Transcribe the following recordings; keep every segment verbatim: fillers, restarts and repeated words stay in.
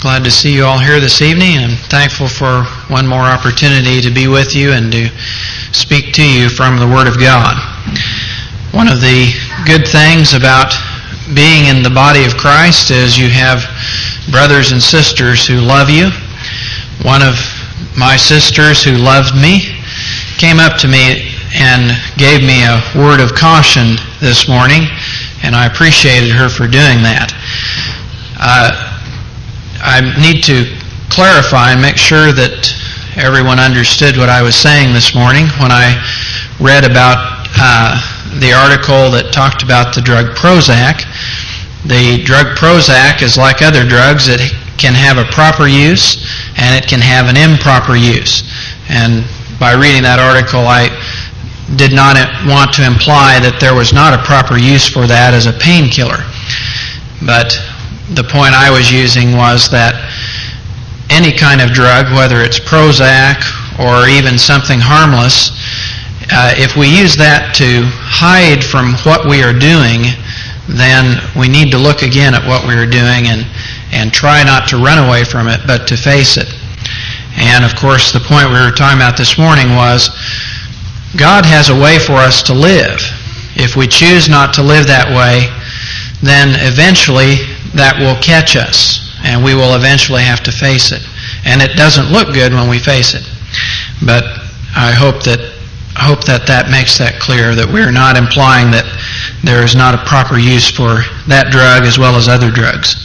Glad to see you all here this evening, and I'm thankful for one more opportunity to be with you and to speak to you from the Word of God. One of the good things about being in the body of Christ is you have brothers and sisters who love you. One of my sisters who loved me came up to me and gave me a word of caution this morning, and I appreciated her for doing that. Uh, I need to clarify and make sure that everyone understood what I was saying this morning when I read about uh, the article that talked about the drug Prozac. The drug Prozac is like other drugs. It can have a proper use and it can have an improper use. And by reading that article, I did not want to imply that there was not a proper use for that as a painkiller. But the point I was using was that any kind of drug, whether it's Prozac or even something harmless, uh, if we use that to hide from what we are doing, then we need to look again at what we are doing and, and try not to run away from it, but to face it. And of course, the point we were talking about this morning was God has a way for us to live. If we choose not to live that way, then eventually that will catch us, and we will eventually have to face it. And it doesn't look good when we face it. But I hope that I hope that that makes that clear, that we're not implying that there is not a proper use for that drug as well as other drugs.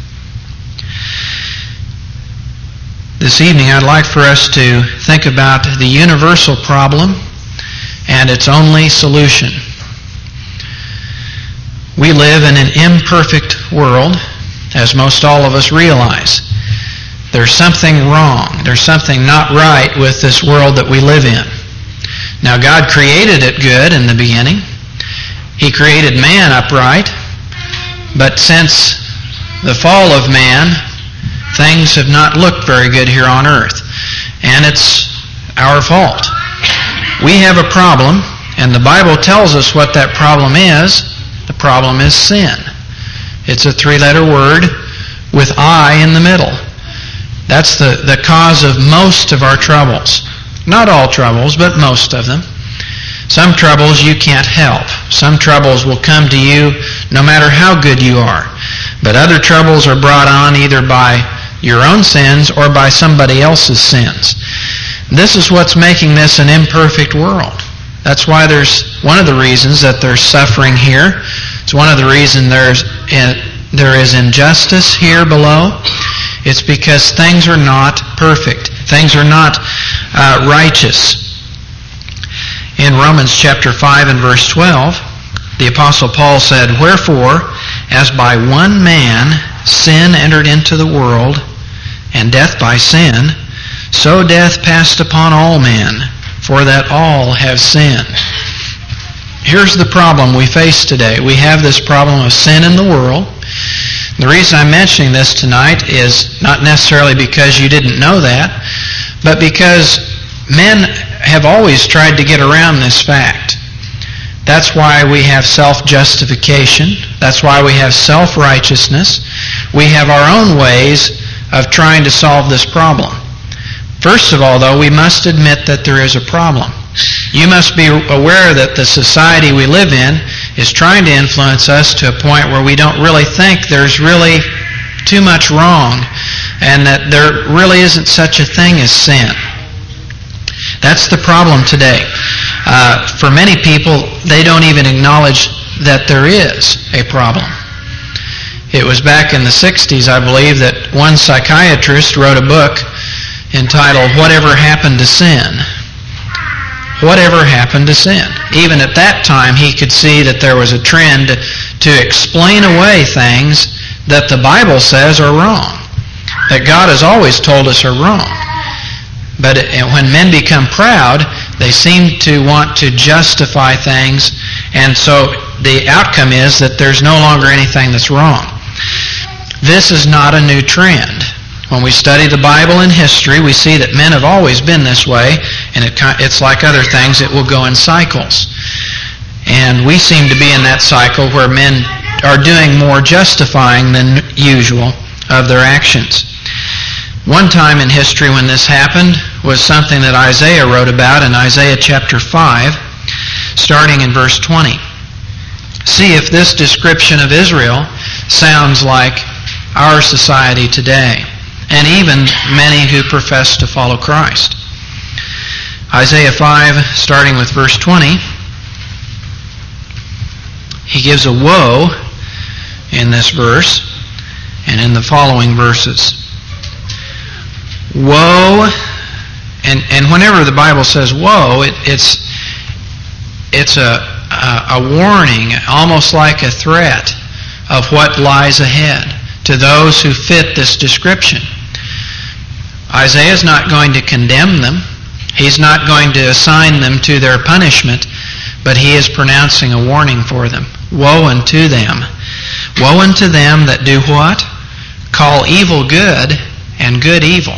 This evening I'd like for us to think about the universal problem and its only solution. We live in an imperfect world, as most all of us realize. There's something wrong. There's something not right with this world that we live in. Now, God created it good in the beginning. He created man upright. But since the fall of man, things have not looked very good here on earth. And it's our fault. We have a problem, and the Bible tells us what that problem is. The problem is sin. It's a three-letter word with I in the middle. That's the, the cause of most of our troubles. Not all troubles, but most of them. Some troubles you can't help. Some troubles will come to you no matter how good you are. But other troubles are brought on either by your own sins or by somebody else's sins. This is what's making this an imperfect world. That's why there's one of the reasons that there's suffering here. It's one of the reasons there's there is injustice here below. It's because things are not perfect. Things are not uh, righteous. In Romans chapter five and verse twelve, the Apostle Paul said, "Wherefore, as by one man sin entered into the world, and death by sin, so death passed upon all men, for that all have sinned." Here's the problem we face today. We have this problem of sin in the world. The reason I'm mentioning this tonight is not necessarily because you didn't know that, but because men have always tried to get around this fact. That's why we have self-justification. That's why we have self-righteousness. We have our own ways of trying to solve this problem. First of all, though, we must admit that there is a problem. You must be aware that the society we live in is trying to influence us to a point where we don't really think there's really too much wrong and that there really isn't such a thing as sin. That's the problem today. Uh, for many people, they don't even acknowledge that there is a problem. It was back in the sixties, I believe, that one psychiatrist wrote a book entitled "Whatever Happened to Sin?" Whatever happened to sin? Even at that time, he could see that there was a trend to explain away things that the Bible says are wrong, that God has always told us are wrong. But when men become proud, they seem to want to justify things, and so the outcome is that there's no longer anything that's wrong. This is not a new trend. When we study the Bible and history, we see that men have always been this way, and it, it's like other things, it will go in cycles. And we seem to be in that cycle where men are doing more justifying than usual of their actions. One time in history when this happened was something that Isaiah wrote about in Isaiah chapter five, starting in verse twenty. See if this description of Israel sounds like our society today, and even many who profess to follow Christ. Isaiah five, starting with verse twenty, he gives a woe in this verse and in the following verses. Woe, and, and whenever the Bible says woe, it, it's it's a, a, a warning, almost like a threat of what lies ahead to those who fit this description. Isaiah is not going to condemn them. He's not going to assign them to their punishment, but he is pronouncing a warning for them. Woe unto them. Woe unto them that do what? Call evil good and good evil.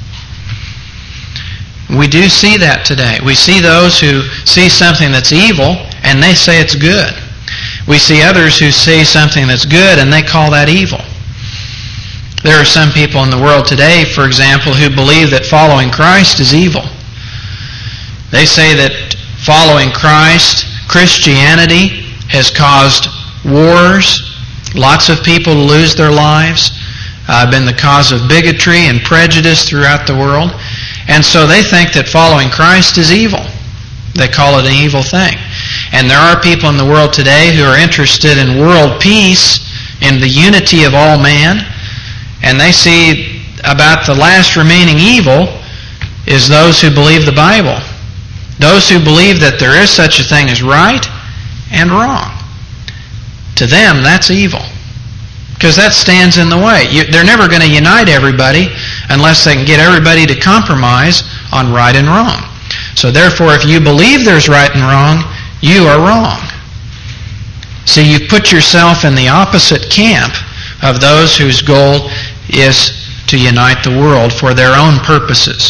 We do see that today. We see those who see something that's evil and they say it's good. We see others who see something that's good and they call that evil. There are some people in the world today, for example, who believe that following Christ is evil. They say that following Christ, Christianity, has caused wars, lots of people to lose their lives, uh, been the cause of bigotry and prejudice throughout the world. And so they think that following Christ is evil. They call it an evil thing. And there are people in the world today who are interested in world peace, in the unity of all man, and they see about the last remaining evil is those who believe the Bible. Those who believe that there is such a thing as right and wrong. To them, that's evil. Because that stands in the way. You, they're never going to unite everybody unless they can get everybody to compromise on right and wrong. So therefore, if you believe there's right and wrong, you are wrong. So you put yourself in the opposite camp of those whose goal is to unite the world for their own purposes.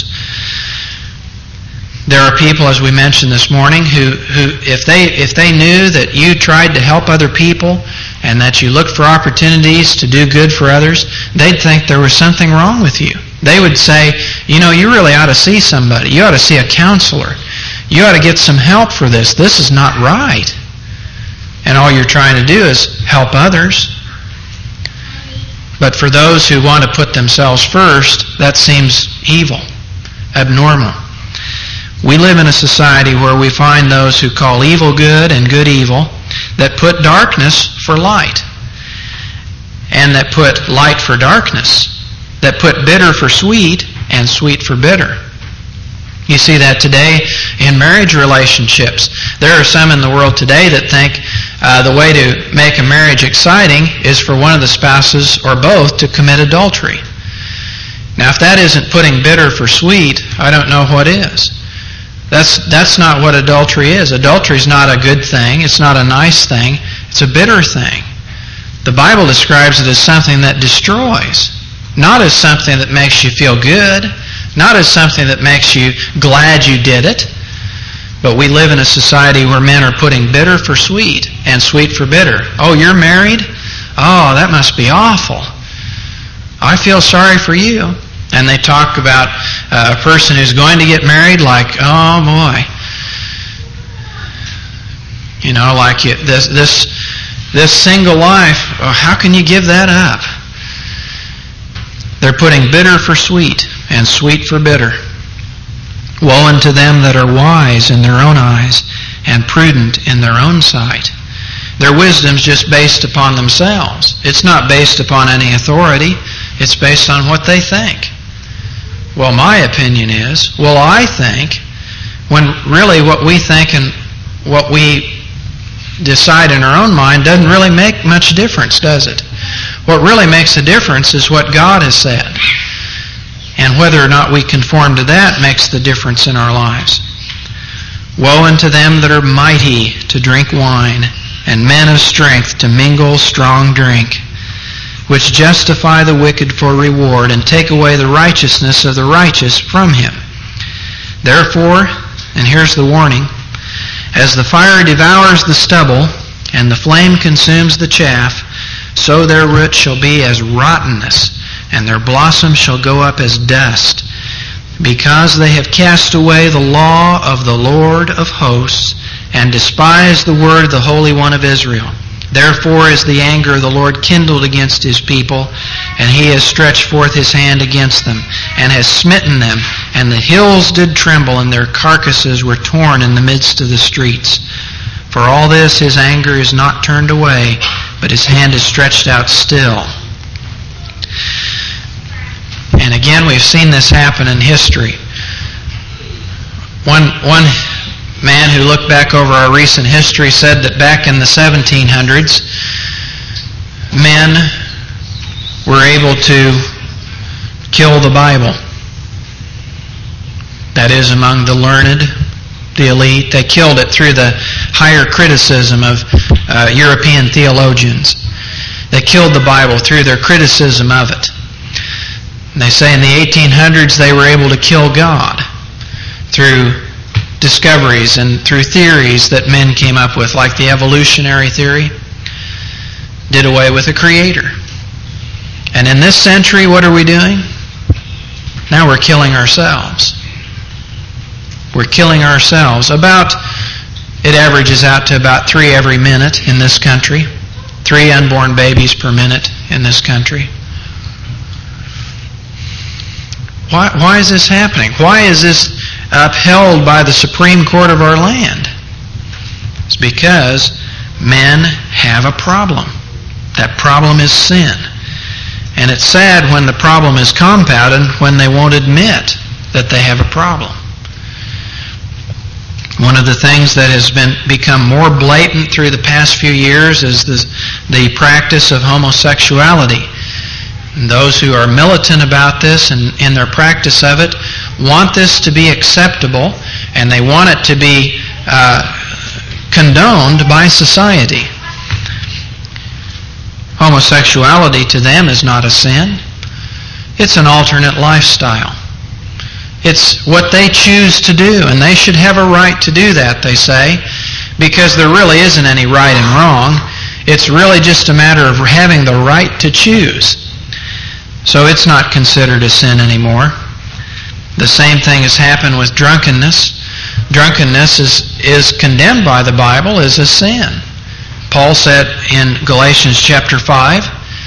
There are people, as we mentioned this morning, who, who if they if they knew that you tried to help other people and that you looked for opportunities to do good for others, they'd think there was something wrong with you. They would say, you know, you really ought to see somebody. You ought to see a counselor. You ought to get some help for this. This is not right. And all you're trying to do is help others. But for those who want to put themselves first, that seems evil, abnormal. We live in a society where we find those who call evil good and good evil, that put darkness for light, and that put light for darkness, that put bitter for sweet and sweet for bitter. You see that today in marriage relationships. There are some in the world today that think uh, the way to make a marriage exciting is for one of the spouses or both to commit adultery. Now, if that isn't putting bitter for sweet, I don't know what is. That's that's not what adultery is. Adultery is not a good thing. It's not a nice thing. It's a bitter thing. The Bible describes it as something that destroys, not as something that makes you feel good, not as something that makes you glad you did it. But we live in a society where men are putting bitter for sweet and sweet for bitter. Oh, you're married? Oh, that must be awful. I feel sorry for you. And they talk about uh, a person who's going to get married like, oh boy. You know, like you, this this this single life, oh, how can you give that up? They're putting bitter for sweet and sweet for bitter. Woe unto them that are wise in their own eyes and prudent in their own sight. Their wisdom's just based upon themselves. It's not based upon any authority. It's based on what they think. Well, my opinion is, well, I think, when really what we think and what we decide in our own mind doesn't really make much difference, does it? What really makes a difference is what God has said. And whether or not we conform to that makes the difference in our lives. Woe unto them that are mighty to drink wine, and men of strength to mingle strong drink, which justify the wicked for reward, and take away the righteousness of the righteous from him. Therefore, and here's the warning, as the fire devours the stubble, and the flame consumes the chaff, so their root shall be as rottenness, and their blossoms shall go up as dust, because they have cast away the law of the Lord of hosts, and despised the word of the Holy One of Israel. Therefore is the anger of the Lord kindled against his people, and he has stretched forth his hand against them, and has smitten them, and the hills did tremble, and their carcasses were torn in the midst of the streets. For all this his anger is not turned away, but his hand is stretched out still. And again, we've seen this happen in history. One, one man who looked back over our recent history said that back in the seventeen hundreds, men were able to kill the Bible. That is, among the learned, the elite. They killed it through the higher criticism of uh, European theologians. They killed the Bible through their criticism of it. And they say in the eighteen hundreds they were able to kill God through discoveries and through theories that men came up with, like the evolutionary theory, did away with a creator. And in this century, what are we doing? Now we're killing ourselves. We're killing ourselves. About, it averages out to about three every minute in this country. Three unborn babies per minute in this country. Why, why is this happening? Why is this upheld by the Supreme Court of our land? It's because men have a problem. That problem is sin. And it's sad when the problem is compounded when they won't admit that they have a problem. One of the things that has been become more blatant through the past few years is the, the practice of homosexuality. And those who are militant about this and in their practice of it want this to be acceptable, and they want it to be uh, condoned by society. Homosexuality to them is not a sin. It's an alternate lifestyle. It's what they choose to do, and they should have a right to do that, they say, because there really isn't any right and wrong. It's really just a matter of having the right to choose. So it's not considered a sin anymore. The same thing has happened with drunkenness. Drunkenness is, is condemned by the Bible as a sin. Paul said in Galatians chapter five,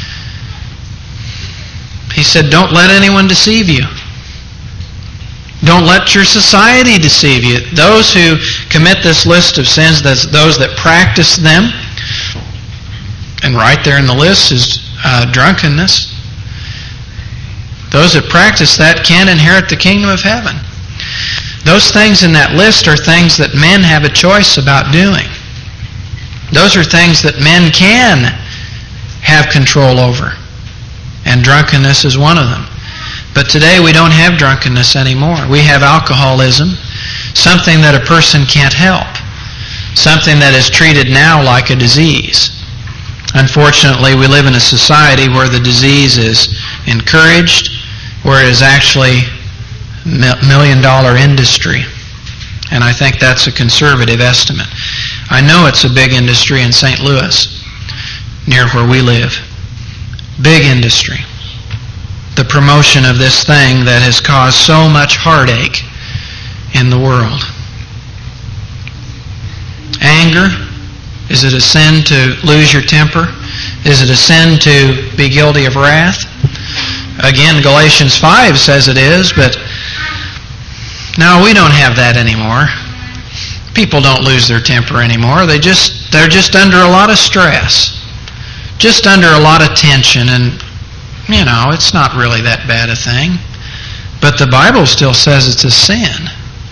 he said, don't let anyone deceive you. Don't let your society deceive you. Those who commit this list of sins, those that practice them, and right there in the list is uh, drunkenness. Those that practice that can't inherit the kingdom of heaven. Those things in that list are things that men have a choice about doing. Those are things that men can have control over. And drunkenness is one of them. But today we don't have drunkenness anymore. We have alcoholism, something that a person can't help, something that is treated now like a disease. Unfortunately, we live in a society where the disease is encouraged, where it is actually a million-dollar industry. And I think that's a conservative estimate. I know it's a big industry in Saint Louis, near where we live. Big industry. The promotion of this thing that has caused so much heartache in the world. Anger. Is it a sin to lose your temper? Is it a sin to be guilty of wrath? Again, Galatians five says it is, but no, we don't have that anymore. People don't lose their temper anymore. They just, they're just under a lot of stress. Just under a lot of tension, and, you know, it's not really that bad a thing. But the Bible still says it's a sin.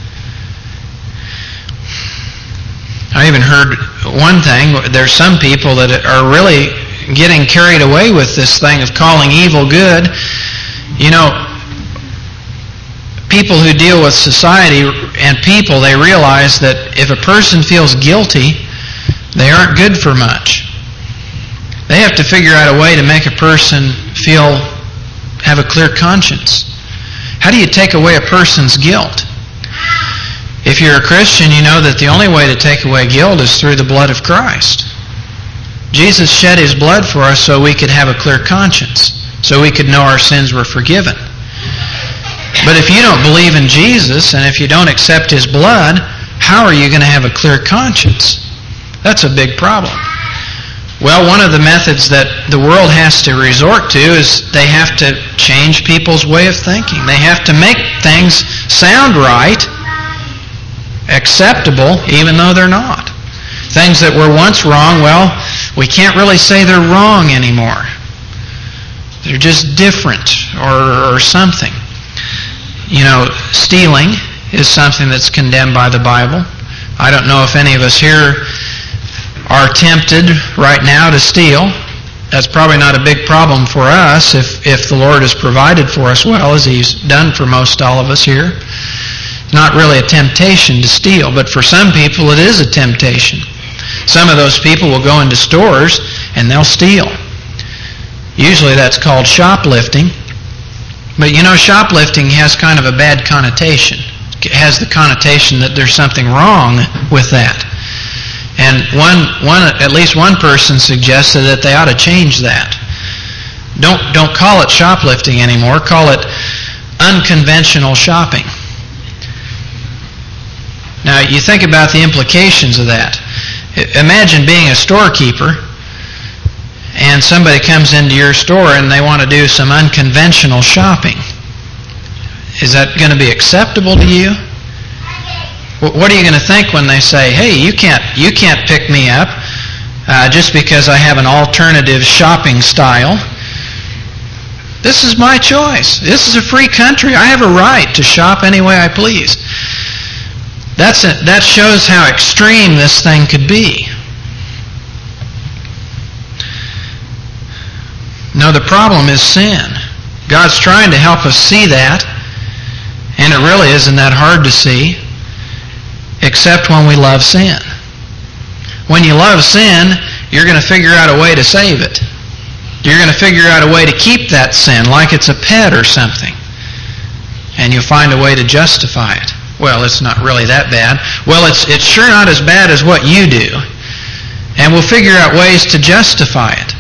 I even heard one thing, there's some people that are really getting carried away with this thing of calling evil good. You know, people who deal with society and people, they realize that if a person feels guilty, they aren't good for much. They have to figure out a way to make a person feel, have a clear conscience. How do you take away a person's guilt? If you're a Christian, you know that the only way to take away guilt is through the blood of Christ. Jesus shed His blood for us so we could have a clear conscience. so we could know our sins were forgiven. But if you don't believe in Jesus, and if you don't accept His blood, how are you going to have a clear conscience? That's a big problem. Well, one of the methods that the world has to resort to is they have to change people's way of thinking. They have to make things sound right, acceptable, even though they're not. Things that were once wrong, well, we can't really say they're wrong anymore. They're just different or, or something. You know, stealing is something that's condemned by the Bible. I don't know if any of us here are tempted right now to steal. That's probably not a big problem for us if, if the Lord has provided for us well, as He's done for most all of us here. Not really a temptation to steal, but for some people it is a temptation. Some of those people will go into stores and they'll steal. Usually that's called shoplifting. But you know, shoplifting has kind of a bad connotation. It has the connotation that there's something wrong with that. And one, one, at least one person suggested that they ought to change that. Don't, don't call it shoplifting anymore. Call it unconventional shopping. Now, you think about the implications of that. Imagine being a storekeeper and somebody comes into your store and they want to do some unconventional shopping. Is that going to be acceptable to you? What are you going to think when they say, hey, you can't you can't pick me up uh, just because I have an alternative shopping style? This is my choice. This is a free country. I have a right to shop any way I please. That's a, that shows how extreme this thing could be. No, the problem is sin. God's trying to help us see that, and it really isn't that hard to see. Except when we love sin. When you love sin, you're going to figure out a way to save it. You're going to figure out a way to keep that sin like it's a pet or something. And you'll find a way to justify it. Well, it's not really that bad. Well, it's it's sure not as bad as what you do. And we'll figure out ways to justify it.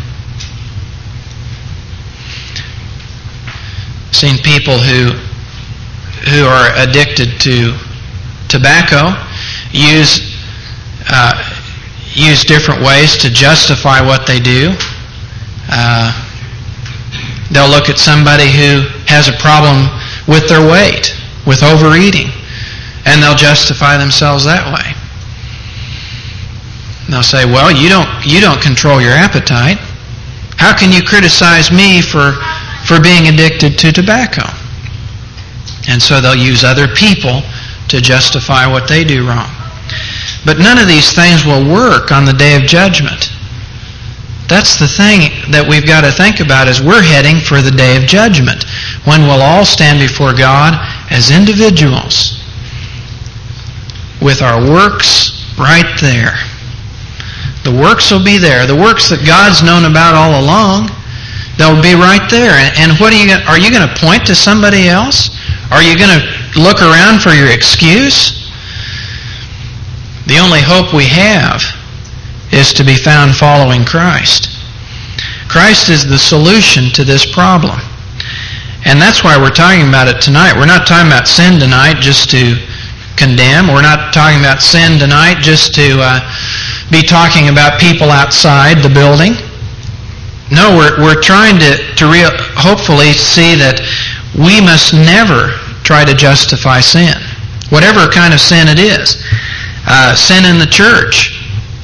I've seen people who who are addicted to tobacco use uh, use different ways to justify what they do. Uh, they'll look at somebody who has a problem with their weight, with overeating, and they'll justify themselves that way. They'll say, well, you don't you don't control your appetite. How can you criticize me for for being addicted to tobacco? And so they'll use other people to justify what they do wrong. But none of these things will work on the day of judgment. That's the thing that we've got to think about, is we're heading for the day of judgment, when we'll all stand before God as individuals with our works right there. The works will be there. The works that God's known about all along, they'll be right there. And what are you going, are you going to point to somebody else? Are you going to look around for your excuse? The only hope we have is to be found following Christ. Christ is the solution to this problem. And that's why we're talking about it tonight. We're not talking about sin tonight just to condemn. We're not talking about sin tonight just to uh, be talking about people outside the building. No, we're we're trying to, to real, hopefully see that we must never try to justify sin, whatever kind of sin it is. Uh, sin in the church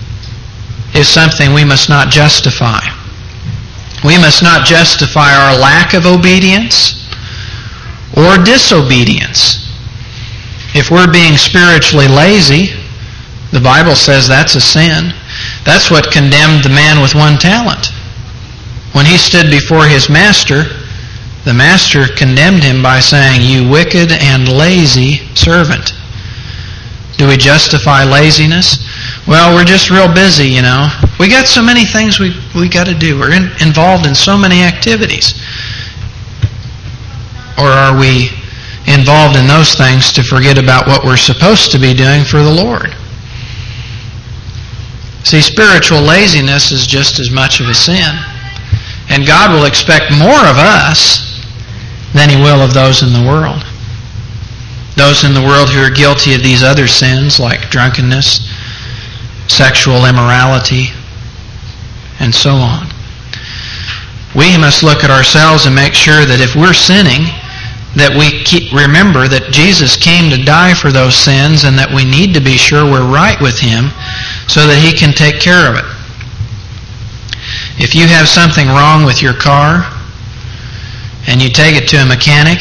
is something we must not justify. We must not justify our lack of obedience or disobedience. If we're being spiritually lazy, the Bible says that's a sin. That's what condemned the man with one talent. When he stood before his master, the master condemned him by saying, "You wicked and lazy servant." Do we justify laziness? Well, we're just real busy, you know. We got so many things we we got to do. We're in, involved in so many activities. Or are we involved in those things to forget about what we're supposed to be doing for the Lord? See, spiritual laziness is just as much of a sin And God will expect more of us than He will of those in the world. Those in the world who are guilty of these other sins like drunkenness, sexual immorality, and so on. We must look at ourselves and make sure that if we're sinning, that we keep, remember that Jesus came to die for those sins and that we need to be sure we're right with Him so that He can take care of it. If you have something wrong with your car and you take it to a mechanic,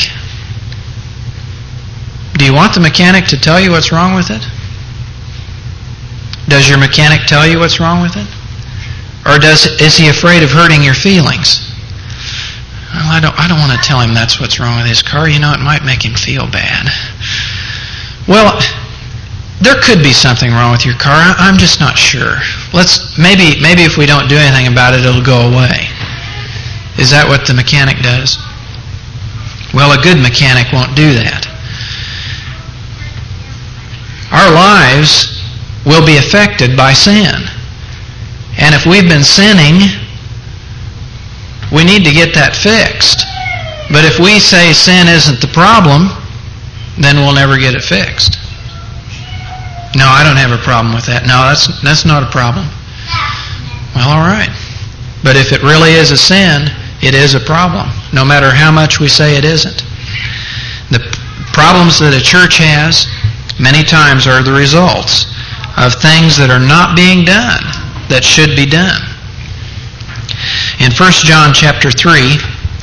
do you want the mechanic to tell you what's wrong with it? Does your mechanic tell you what's wrong with it? Or does is he afraid of hurting your feelings? Well, I don't I don't want to tell him that's what's wrong with his car. You know, it might make him feel bad. Well, there could be something wrong with your car. I'm just not sure. Let's maybe maybe if we don't do anything about it, it'll go away. Is that what the mechanic does? Well, a good mechanic won't do that. Our lives will be affected by sin. And if we've been sinning, we need to get that fixed. But if we say sin isn't the problem, then we'll never get it fixed. No, I don't have a problem with that. No, that's that's not a problem. Well, all right. But if it really is a sin, it is a problem, no matter how much we say it isn't. The problems that a church has many times are the results of things that are not being done that should be done. In First John chapter three,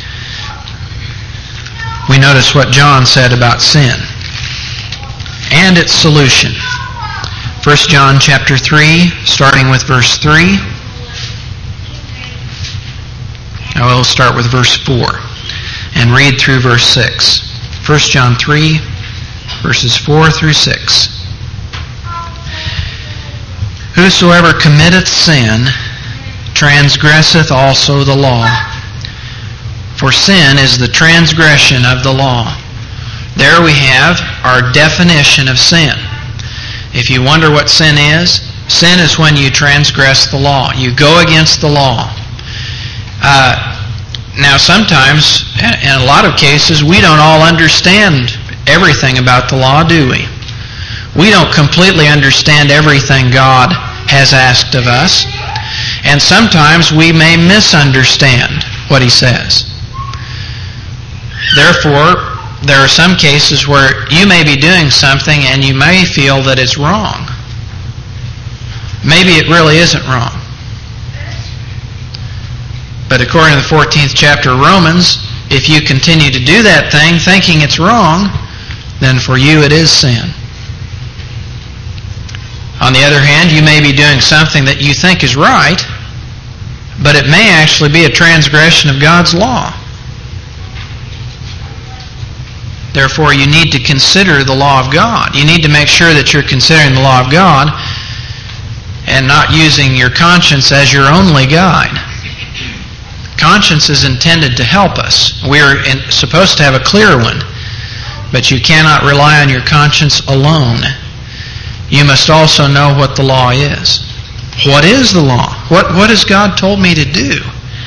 we notice what John said about sin and its solution. First John chapter three, starting with verse three. I will start with verse four and read through verse six. First John three, verses four through six. Whosoever committeth sin transgresseth also the law. For sin is the transgression of the law. There we have our definition of sin. If you wonder what sin is, sin is when you transgress the law. You go against the law. Uh, now sometimes, in a lot of cases, we don't all understand everything about the law, do we? We don't completely understand everything God has asked of us. And sometimes we may misunderstand what He says. Therefore, there are some cases where you may be doing something and you may feel that it's wrong. Maybe it really isn't wrong. But according to the fourteenth chapter of Romans, if you continue to do that thing thinking it's wrong, then for you it is sin. On the other hand, you may be doing something that you think is right, but it may actually be a transgression of God's law. Therefore, you need to consider the law of God. You need to make sure that you're considering the law of God and not using your conscience as your only guide. Conscience is intended to help us. We're in, supposed to have a clear one, but you cannot rely on your conscience alone. You must also know what the law is. What is the law? What, what has God told me to do?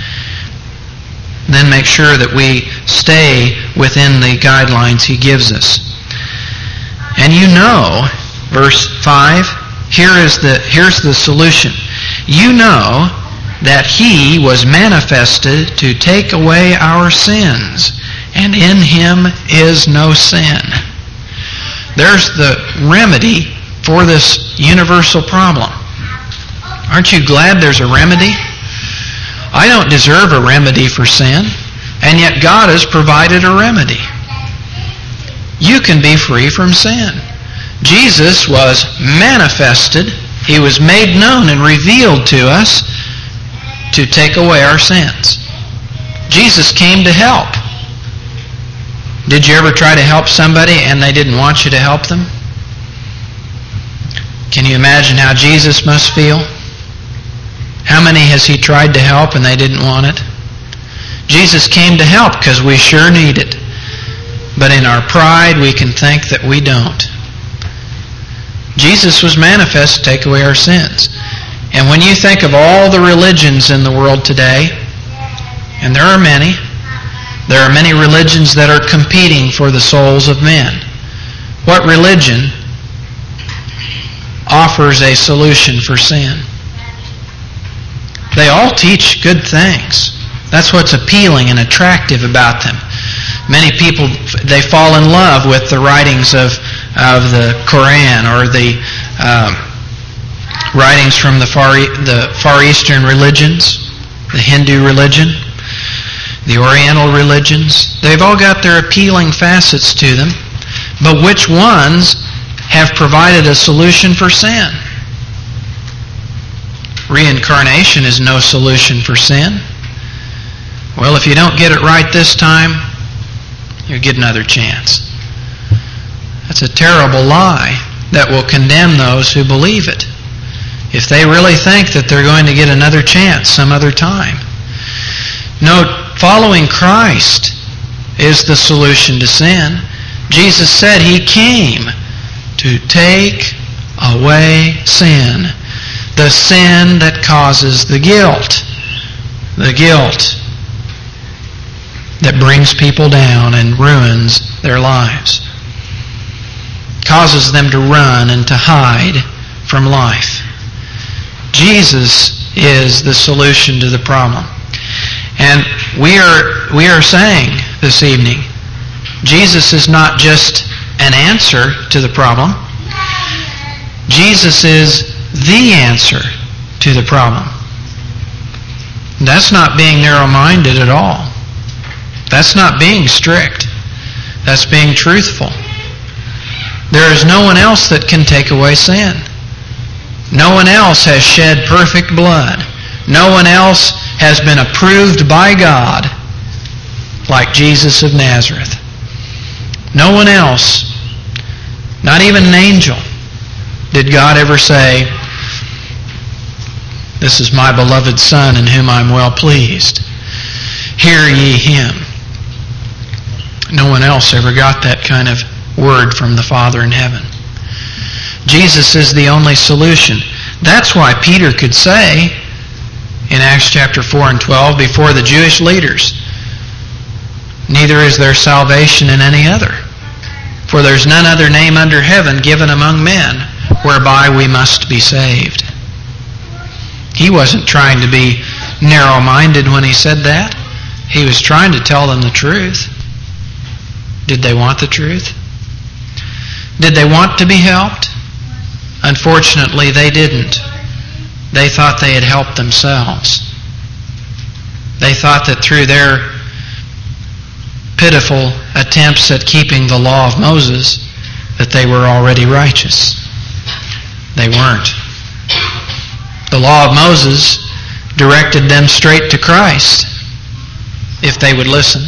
Then make sure that we stay within the guidelines He gives us. And you know, verse five, here is the, here's the solution. You know that He was manifested to take away our sins, and in Him is no sin. There's the remedy for this universal problem. Aren't you glad there's a remedy? I don't deserve a remedy for sin, and yet God has provided a remedy. You can be free from sin. Jesus was manifested, He was made known and revealed to us to take away our sins. Jesus came to help. Did you ever try to help somebody and they didn't want you to help them? Can you imagine how Jesus must feel? How many has He tried to help and they didn't want it? Jesus came to help because we sure need it. But in our pride, we can think that we don't. Jesus was manifest to take away our sins. And when you think of all the religions in the world today, And there are many. There are many religions that are competing for the souls of men. What religion offers a solution for sin? They all teach good things. That's what's appealing and attractive about them. Many people, they fall in love with the writings of, of the Koran or the um, writings from the far, the Far Eastern religions, the Hindu religion, the Oriental religions. They've all got their appealing facets to them. But which ones have provided a solution for sin? Reincarnation is no solution for sin. Well, if you don't get it right this time, you'll get another chance. That's a terrible lie that will condemn those who believe it. If they really think that they're going to get another chance some other time. No, following Christ is the solution to sin. Jesus said He came to take away sin. The sin that causes the guilt. The guilt that brings people down and ruins their lives. Causes them to run and to hide from life. Jesus is the solution to the problem. And we are we are saying this evening, Jesus is not just an answer to the problem. Jesus is the answer to the problem. That's not being narrow-minded at all. That's not being strict. That's being truthful. There is no one else that can take away sin. No one else has shed perfect blood. No one else has been approved by God like Jesus of Nazareth. No one else, not even an angel, did God ever say, "This is my beloved Son in whom I'm well pleased. Hear ye Him." No one else ever got that kind of word from the Father in heaven. Jesus is the only solution. That's why Peter could say in Acts chapter four and twelve before the Jewish leaders, "Neither is there salvation in any other. For there's none other name under heaven given among men whereby we must be saved." He wasn't trying to be narrow-minded when he said that. He was trying to tell them the truth. Did they want the truth? Did they want to be helped? Unfortunately, they didn't. They thought they had helped themselves. They thought that through their pitiful attempts at keeping the law of Moses, that they were already righteous. They weren't. The law of Moses directed them straight to Christ, if they would listen.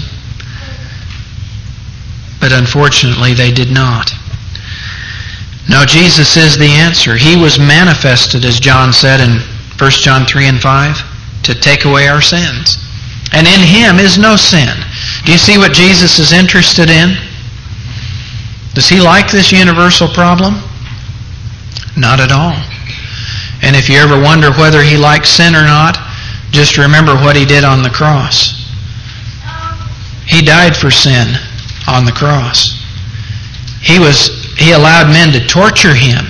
But unfortunately, they did not. No, Jesus is the answer. He was manifested, as John said in First John three and five, to take away our sins. And in Him is no sin. Do you see what Jesus is interested in? Does He like this universal problem? Not at all. And if you ever wonder whether He likes sin or not, just remember what He did on the cross. He died for sin on the cross. He was He allowed men to torture Him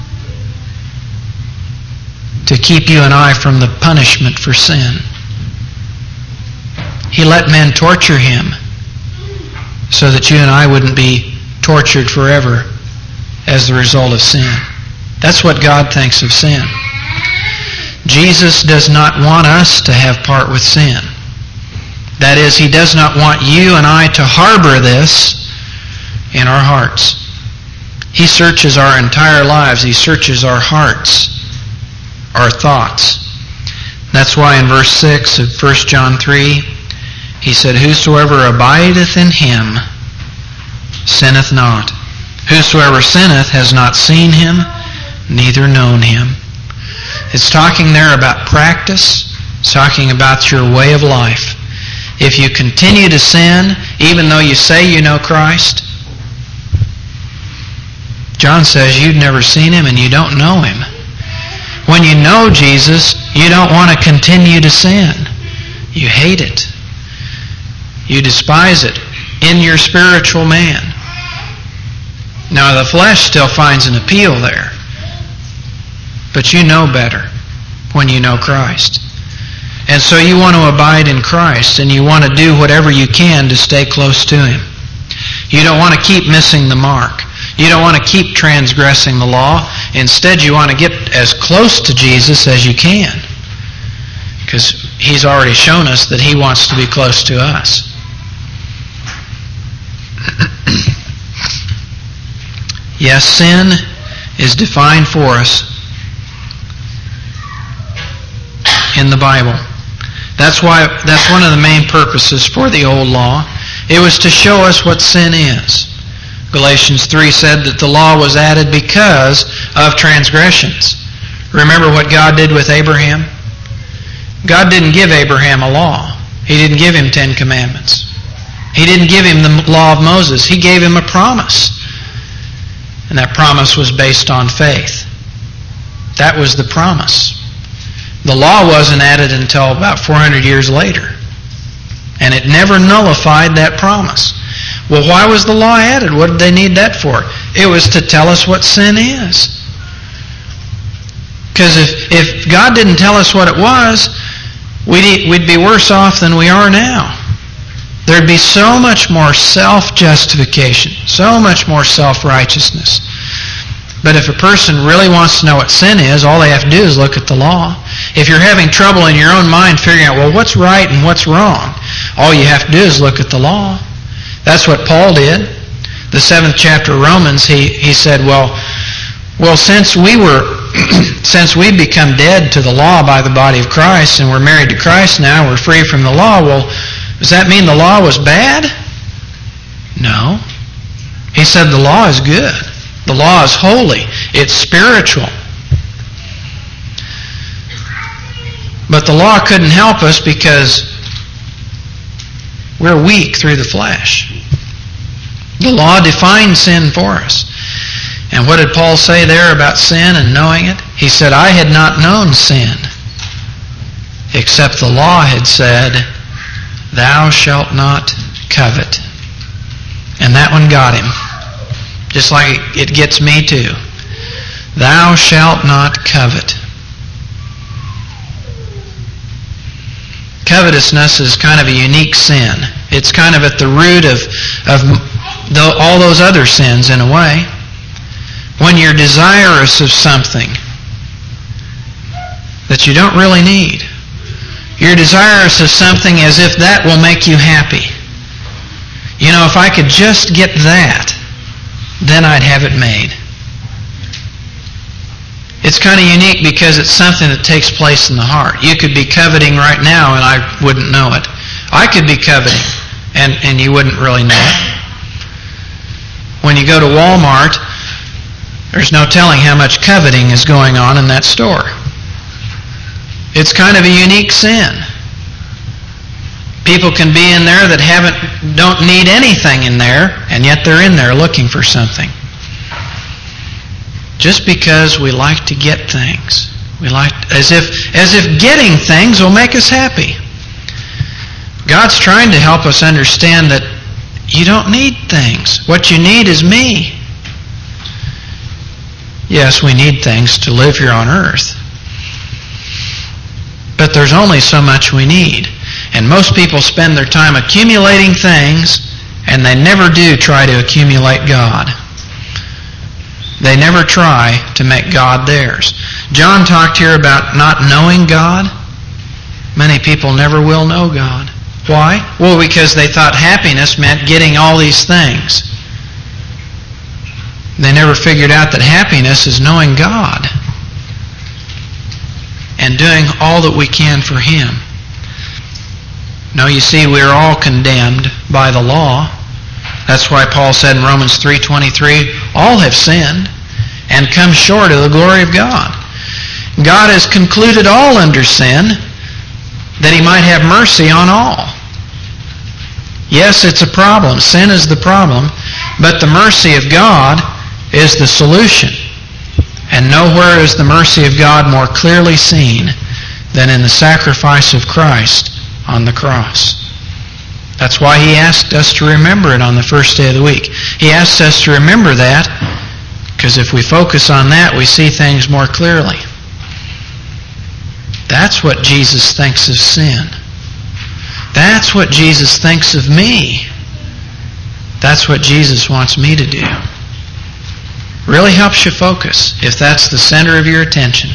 to keep you and I from the punishment for sin. He let men torture Him so that you and I wouldn't be tortured forever as the result of sin. That's what God thinks of sin. Jesus does not want us to have part with sin. That is, He does not want you and I to harbor this in our hearts. He searches our entire lives. He searches our hearts, our thoughts. That's why in verse six of First John three, He said, "Whosoever abideth in Him sinneth not. Whosoever sinneth has not seen Him, neither known Him." It's talking there about practice. It's talking about your way of life. If you continue to sin, even though you say you know Christ, John says you've never seen Him and you don't know Him. When you know Jesus, you don't want to continue to sin. You hate it. You despise it in your spiritual man. Now the flesh still finds an appeal there. But you know better when you know Christ. And so you want to abide in Christ, and you want to do whatever you can to stay close to Him. You don't want to keep missing the mark. You don't want to keep transgressing the law. Instead, you want to get as close to Jesus as you can. Because He's already shown us that He wants to be close to us. Yes, sin is defined for us in the Bible. That's why that's one of the main purposes for the old law. It was to show us what sin is. Galatians three said that the law was added because of transgressions. Remember what God did with Abraham? God didn't give Abraham a law. He didn't give him Ten Commandments. He didn't give him the law of Moses. He gave him a promise. And that promise was based on faith. That was the promise. The law wasn't added until about four hundred years later. And it never nullified that promise. Well, why was the law added? What did they need that for? It was to tell us what sin is. Because if, if God didn't tell us what it was, we'd, we'd be worse off than we are now. There'd be so much more self-justification, so much more self-righteousness. But if a person really wants to know what sin is, all they have to do is look at the law. If you're having trouble in your own mind figuring out, well, what's right and what's wrong, all you have to do is look at the law. That's what Paul did. The seventh chapter of Romans, he, he said, well, well, since we were, since we've become dead to the law by the body of Christ and we're married to Christ now, we're free from the law, well, does that mean the law was bad? No. He said the law is good. The law is holy. It's spiritual. But the law couldn't help us because we're weak through the flesh. The law defined sin for us. And what did Paul say there about sin and knowing it? He said, I had not known sin, except the law had said, thou shalt not covet. And that one got him. Just like it gets me too. Thou shalt not covet. Covetousness is kind of a unique sin. It's kind of at the root of, of the, all those other sins in a way. When you're desirous of something that you don't really need. You're desirous of something as if that will make you happy. You know, if I could just get that, then I'd have it made. It's kind of unique because it's something that takes place in the heart. You could be coveting right now and I wouldn't know it. I could be coveting and, and you wouldn't really know it. When you go to Walmart, there's no telling how much coveting is going on in that store. It's kind of a unique sin. People can be in there that haven't, don't need anything in there, and yet they're in there looking for something. Just because we like to get things. We like, as if, as if getting things will make us happy. God's trying to help us understand that you don't need things. What you need is me. Yes, we need things to live here on earth. But there's only so much we need. And most people spend their time accumulating things, and they never do try to accumulate God. They never try to make God theirs. John talked here about not knowing God. Many people never will know God. Why? Well, because they thought happiness meant getting all these things. They never figured out that happiness is knowing God and doing all that we can for Him. No, you see, we are all condemned by the law. That's why Paul said in Romans three twenty-three, all have sinned and come short of the glory of God. God has concluded all under sin that He might have mercy on all. Yes, it's a problem. Sin is the problem. But the mercy of God is the solution. And nowhere is the mercy of God more clearly seen than in the sacrifice of Christ on the cross. That's why He asked us to remember it on the first day of the week. He asked us to remember that because if we focus on that, we see things more clearly. That's what Jesus thinks of sin. That's what Jesus thinks of me. That's what Jesus wants me to do. Really helps you focus if that's the center of your attention.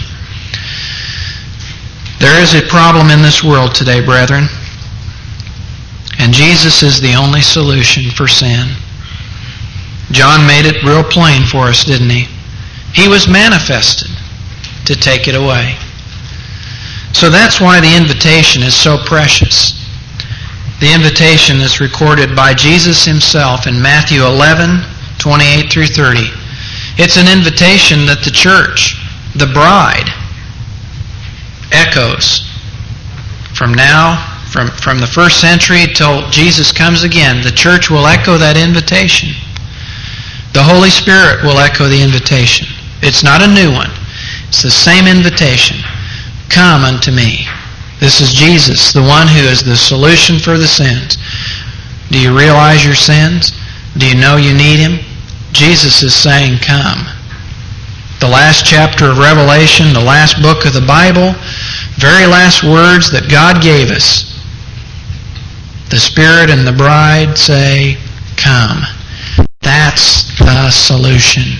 There is a problem in this world today, brethren, and Jesus is the only solution for sin. John made it real plain for us, didn't he? He was manifested to take it away. So that's why the invitation is so precious. The invitation is recorded by Jesus Himself in Matthew eleven, twenty-eight through thirty. It's an invitation that the church, the bride, echoes. From now, from, from the first century till Jesus comes again, the church will echo that invitation. The Holy Spirit will echo the invitation. It's not a new one. It's the same invitation. Come unto me. This is Jesus, the one who is the solution for the sins. Do you realize your sins? Do you know you need Him? Jesus is saying, come. The last chapter of Revelation, the last book of the Bible, very last words that God gave us. The Spirit and the bride say, come. That's the solution.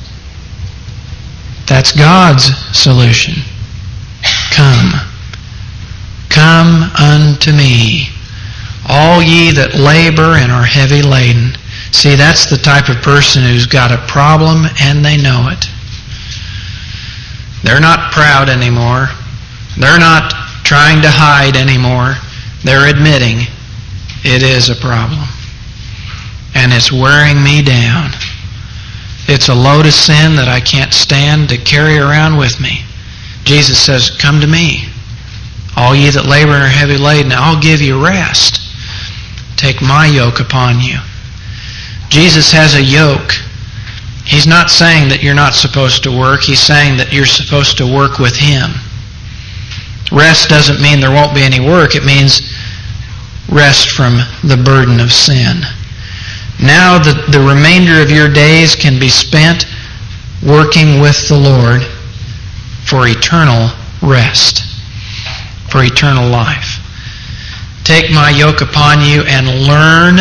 That's God's solution. Come. Come unto me, all ye that labor and are heavy laden. See, that's the type of person who's got a problem and they know it. They're not proud anymore. They're not trying to hide anymore. They're admitting it is a problem. And it's wearing me down. It's a load of sin that I can't stand to carry around with me. Jesus says, come to me. All ye that labor and are heavy laden, I'll give you rest. Take my yoke upon you. Jesus has a yoke. He's not saying that you're not supposed to work. He's saying that you're supposed to work with Him. Rest doesn't mean there won't be any work. It means rest from the burden of sin. Now the, the remainder of your days can be spent working with the Lord for eternal rest, for eternal life. Take my yoke upon you and learn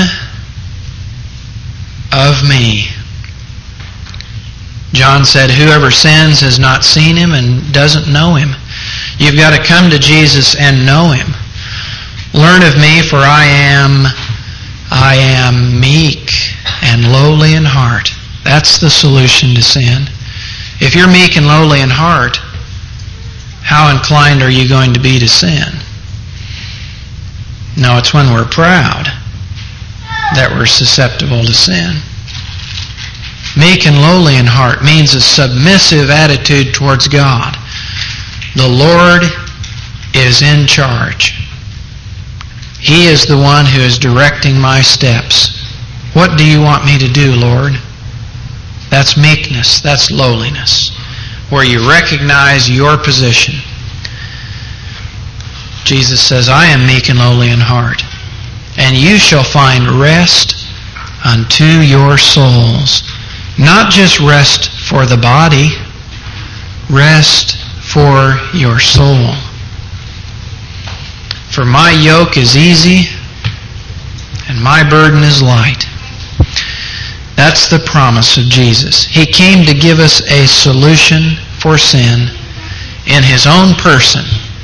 of me. John said, whoever sins has not seen Him and doesn't know Him. You've got to come to Jesus and know Him. Learn of me, for I am, I am meek and lowly in heart. That's the solution to sin. If you're meek and lowly in heart, how inclined are you going to be to sin? No, it's when we're proud that we're susceptible to sin. Meek and lowly in heart means a submissive attitude towards God. The Lord is in charge. He is the one who is directing my steps. What do you want me to do, Lord? That's meekness. That's lowliness, where you recognize your position. Jesus says, I am meek and lowly in heart, and you shall find rest unto your souls. Not just rest for the body, rest for your soul. For my yoke is easy and my burden is light. That's the promise of Jesus. He came to give us a solution for sin in His own person.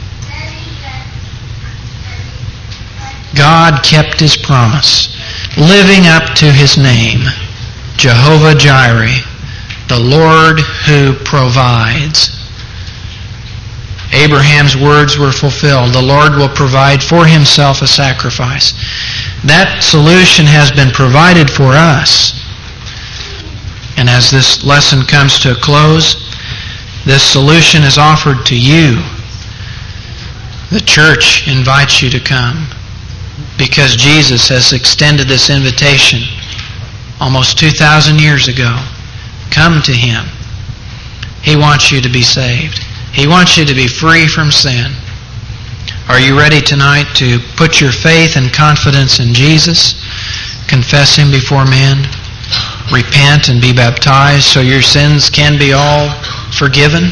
God kept His promise, living up to His name, Jehovah Jireh, the Lord who provides. Abraham's words were fulfilled. The Lord will provide for Himself a sacrifice. That solution has been provided for us. And as this lesson comes to a close, this solution is offered to you. The church invites you to come because Jesus has extended this invitation almost two thousand years ago. Come to Him. He wants you to be saved. He wants you to be free from sin. Are you ready tonight to put your faith and confidence in Jesus? Confess Him before men? Repent and be baptized so your sins can be all forgiven?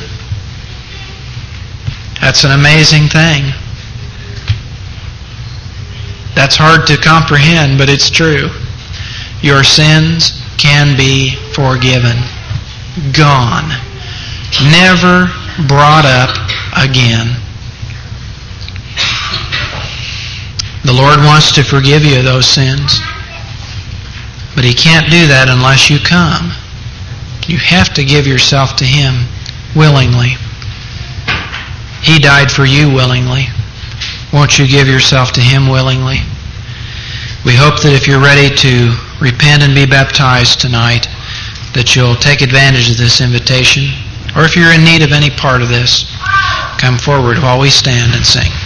That's an amazing thing. That's hard to comprehend, but it's true. Your sins can be forgiven. Gone. Never brought up again. The Lord wants to forgive you of those sins. But He can't do that unless you come. You have to give yourself to Him willingly. He died for you willingly. Won't you give yourself to Him willingly? We hope that if you're ready to repent and be baptized tonight, that you'll take advantage of this invitation. Or if you're in need of any part of this, come forward while we stand and sing.